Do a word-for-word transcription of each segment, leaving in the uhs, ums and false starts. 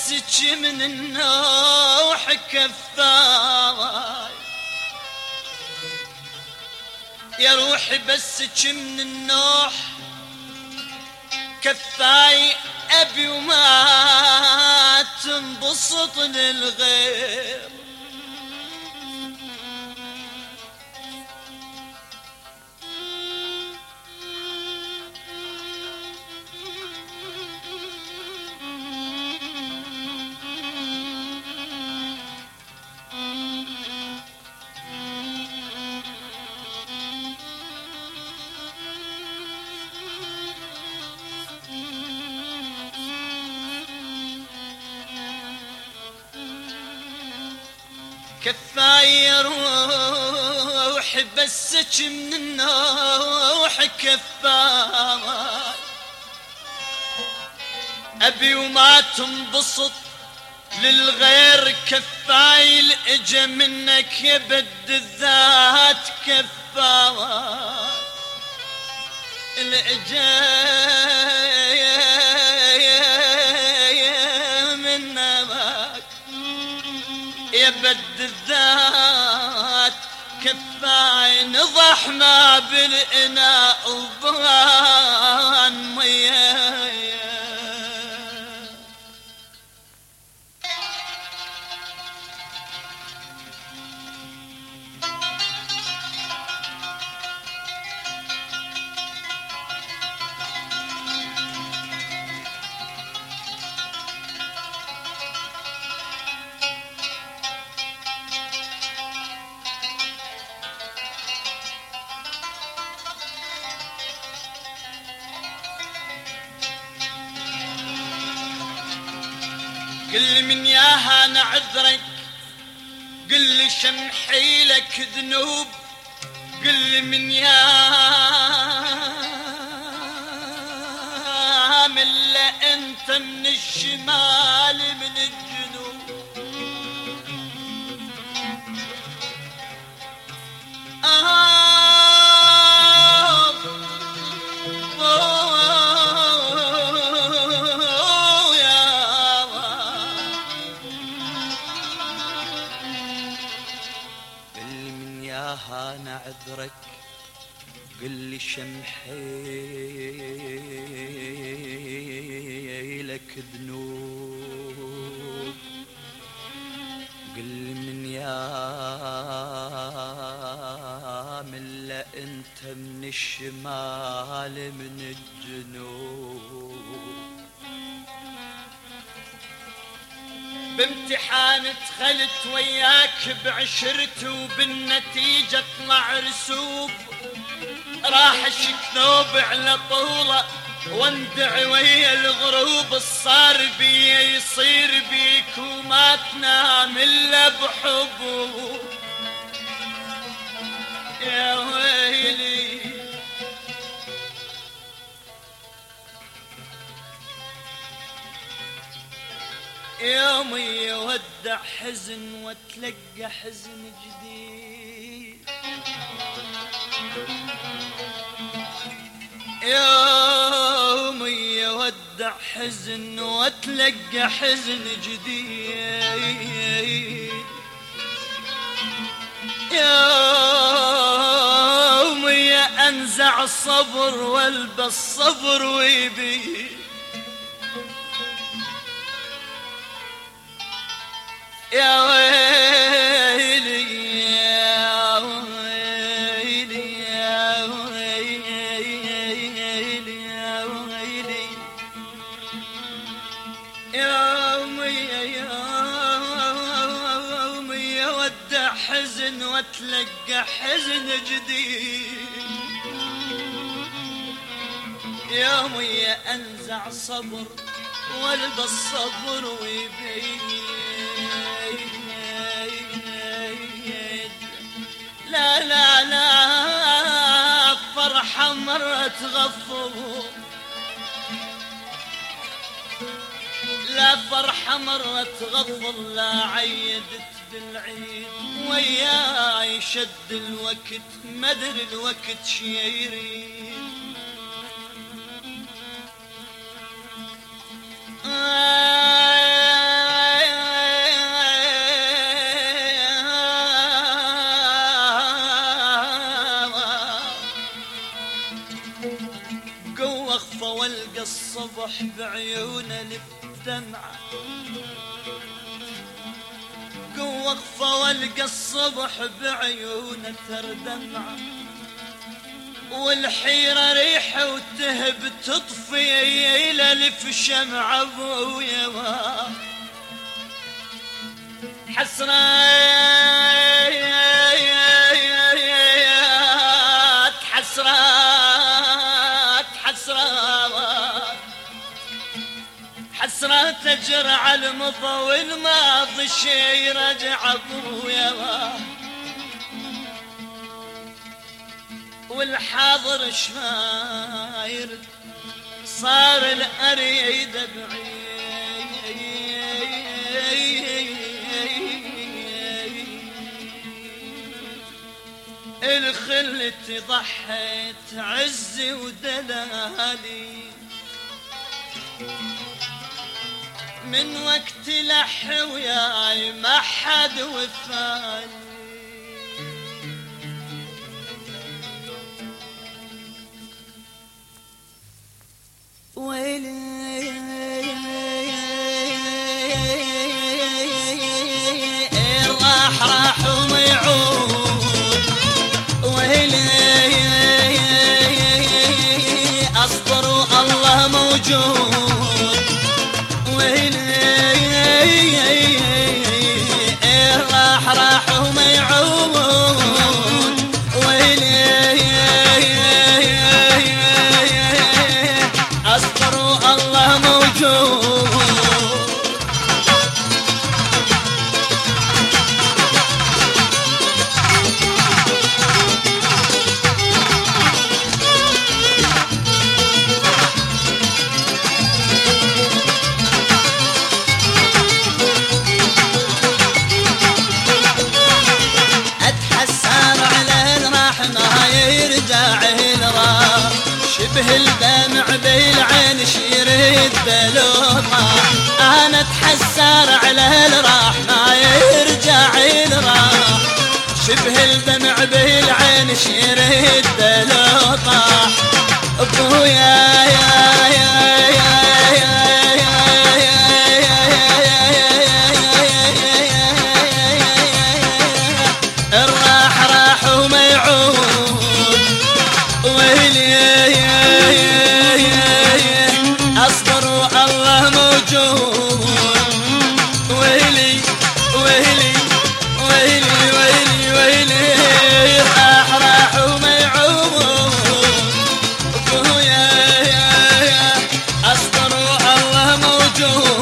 بسك من النوح كفاي، يا روحي بسك من النوح كفاي أبي وما تنبسط للغير. كفاي روح بسك من النوح كفاي أبي وما تنبسط للغير. كفاي الإجا منك يبد الذات كفاي الإجا منك يبد الذات كفاي نضح ما بالإناء وبان ميه. قل من ياها نعذرك، قل شمحي لك ذنوب، قل من ياها من لا انت من الشمال من الجنوب. آه أنا عذرك، قل لي شمحي لك ذنوب، قل لي من يا من لا انت من الشمال من الجنوب. بامتحان دخلت وياك بعشرت وبالنتيجة اطلع رسوب، راح اشك ثوب على طولة واندع ويا الغروب. الصار بي يصير بيك وما تنام الا بحبوب. يا ويلي يوم يودع حزن وتلقى حزن جديد. يوم يودع حزن وتلقى حزن جديد. يوم ينزع الصبر والبس صبر ويبيد. يا ويلي يا ويلي يا ويلي يا ويلي يومي يومي يودع حزن وتلقى حزن جديد. يومي انزع صبر والبس صبر ويبين. لا لا لا فرحة مرة تغفر، لا فرحة مرة تغفر، لا عيدت بالعيد وياي شد الوقت مدري الوقت شي يريد. آه الصبح بعيونه الدمعة، وقفة والقى الصبح بعيونه تردمعة، والحيرة ريحة وتهب تطفي للف شمعة ابويا حسرات حسرات حسرات حسرات تجرى على المضى والماضي شي رجع ابويا، والحاضر شاير صار الأريد بعيد، الخل ضحيت عزي ودلالي، من وقت لح وياي ما حد وفاني، ويلي راح راح وما يعود، ويلي اصبر والله موجود، ويلي راح راح وما يعود، ويلي اصبر والله موجود. شبه الدمع بالعين شيرد بلوطة، انا اتحسر على الراح ما يرجع الراح، شبه الدمع بالعين شيرد بلوطة، ابويا يا يا يا يا الراح راح وما يعود، ويلي اصبر والله موجود، ويلي ويلي ويلي ويلي ويلي راح راح وما يعود، ابويا يا يا اصبر والله موجود.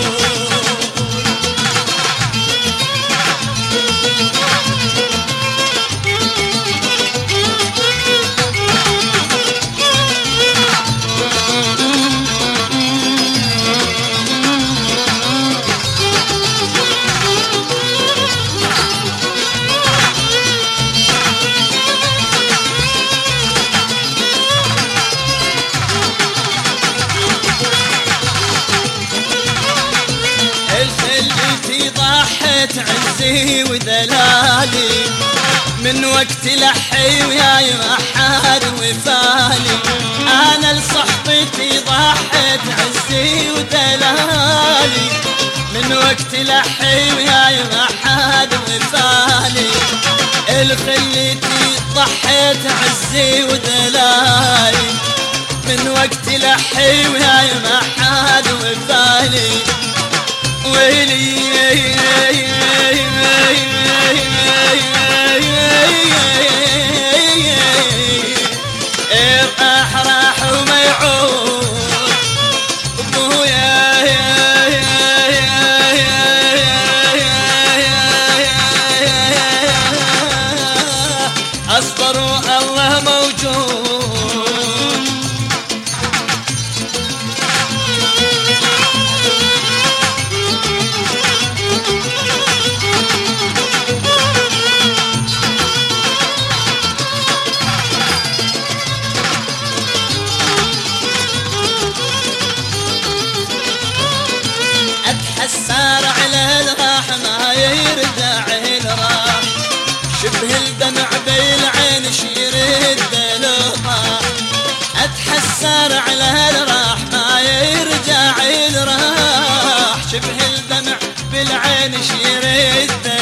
ضحيت عزي ودلالي، من وقت لحي وياي ما حد وفالي، انا لصحبتي ضحيت عزي ودلالي، من وقت لحي وياي ما حد وفالي، الخليتي ضحيت عزي ودلالي، من وقت لحي وياي ما حد وفالي، ويلي راح راح وما يعود، ابويا اصبر والله موجود. بالعين شيريته